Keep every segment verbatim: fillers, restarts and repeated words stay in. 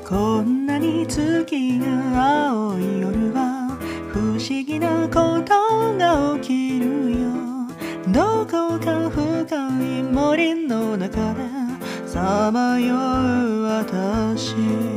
こんなに月が青い夜は不思議なことが起きるよ。どこか深い森の中でさまよう私、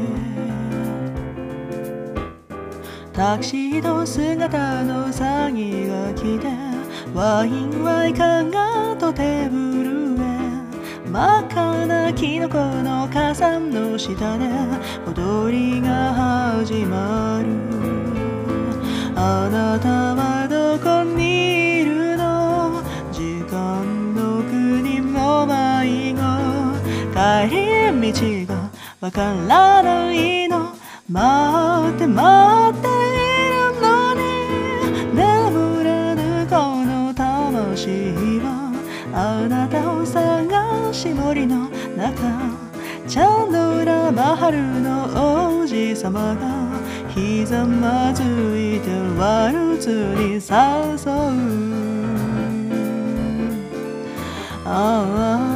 タキシード姿の詐欺が来てワインはイカがとテーブルへ、真っ赤なキノコの火山の下で踊りが始まる。あなたはどこにいるの、時間の国の迷子、帰り道がわからないの、待って待っているのに、眠れぬこの魂はあなたを探し森の中、チャンドラマハルの王子様がひざまずいてワルツに誘う。ああ